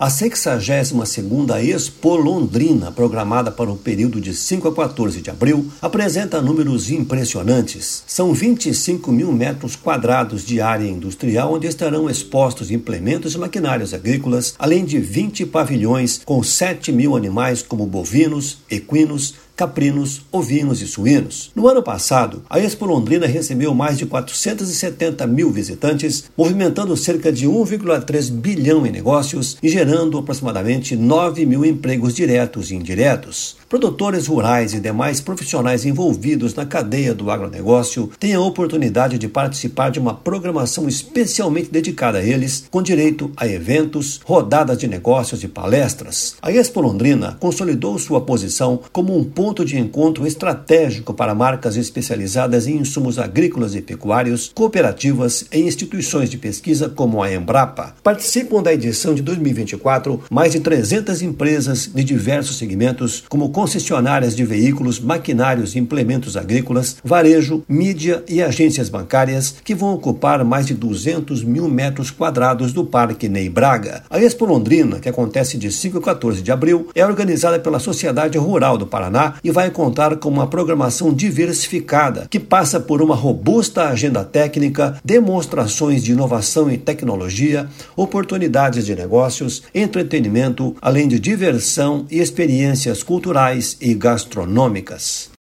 A 62ª Expo Londrina, programada para o período de 5 a 14 de abril, apresenta números impressionantes. São 25 mil metros quadrados de área industrial onde estarão expostos implementos e maquinários agrícolas, além de 20 pavilhões com 7 mil animais como bovinos, equinos, caprinos, ovinos e suínos. No ano passado, a Expo Londrina recebeu mais de 470 mil visitantes, movimentando cerca de 1,3 bilhão em negócios e gerando aproximadamente 9 mil empregos diretos e indiretos. Produtores rurais e demais profissionais envolvidos na cadeia do agronegócio têm a oportunidade de participar de uma programação especialmente dedicada a eles, com direito a eventos, rodadas de negócios e palestras. A Expo Londrina consolidou sua posição como um ponto de encontro estratégico para marcas especializadas em insumos agrícolas e pecuários, cooperativas e instituições de pesquisa como a Embrapa. Participam da edição de 2024 mais de 300 empresas de diversos segmentos, como concessionárias de veículos, maquinários e implementos agrícolas, varejo, mídia e agências bancárias, que vão ocupar mais de 200 mil metros quadrados do Parque Ney Braga. A Expo Londrina, que acontece de 5 a 14 de abril, é organizada pela Sociedade Rural do Paraná e vai contar com uma programação diversificada, que passa por uma robusta agenda técnica, demonstrações de inovação e tecnologia, oportunidades de negócios, entretenimento, além de diversão e experiências culturais e gastronômicas.